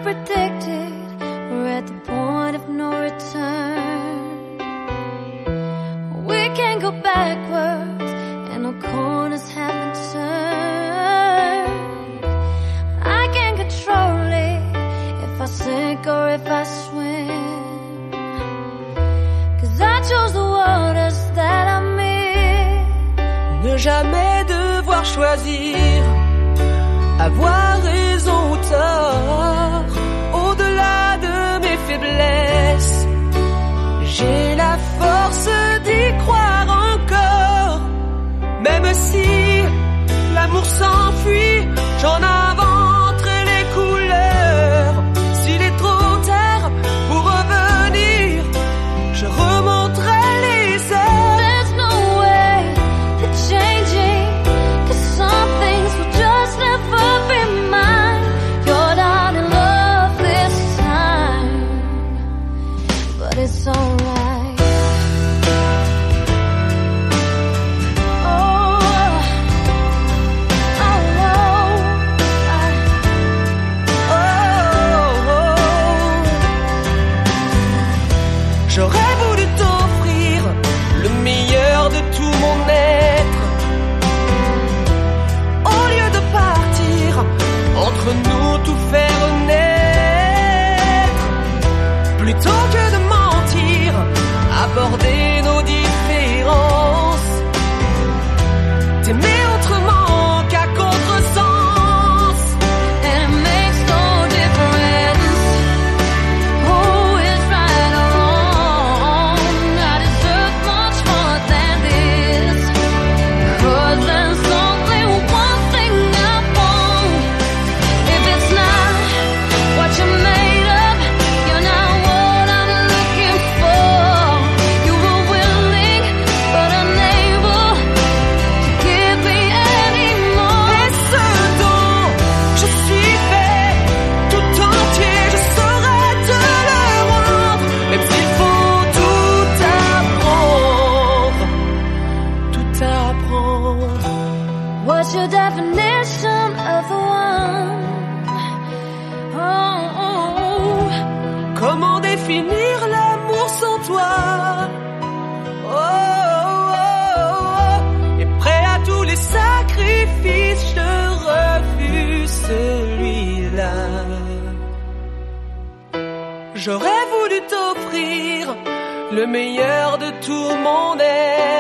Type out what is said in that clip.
predicted, we're at the point of no return. We can't go backwards, and no corners have been turned. I can't control it, if I sink or if I swim, 'cause I chose the waters that I'm in. Ne jamais devoir choisir, avoir raison ou tort, au-delà de mes faiblesses, j'ai la force d'y croire encore. Même si l'amour s'enfuit, j'en inventerai les couleurs. S'il est trop tard pour revenir, je remonterai les heures. There's no way to changing, 'cause some things will just never be mine. You're not in love this time, but it's alright. J'aurais voulu t'offrir le meilleur de tout mon être. Au lieu de partir, entre nous tout faire naître. Plutôt que de mentir, aborder nos différences. T'aimer autrement qu'à contresens. And it makes no difference who is right or wrong. I deserve much more than this, 'cause there's only one thing I want. If it's not what you're made of, you're not what I'm looking for. You were willing but unable to give me any more. Et ce dont je suis fait, tout entier, je saurais te le rendre. Même s'il faut tout apprendre, tout apprendre. What's your definition of the one? Oh. Comment définir l'amour sans toi? Et prêt à tous les sacrifices, je refuse celui-là. J'aurais voulu t'offrir le meilleur de tout mon être.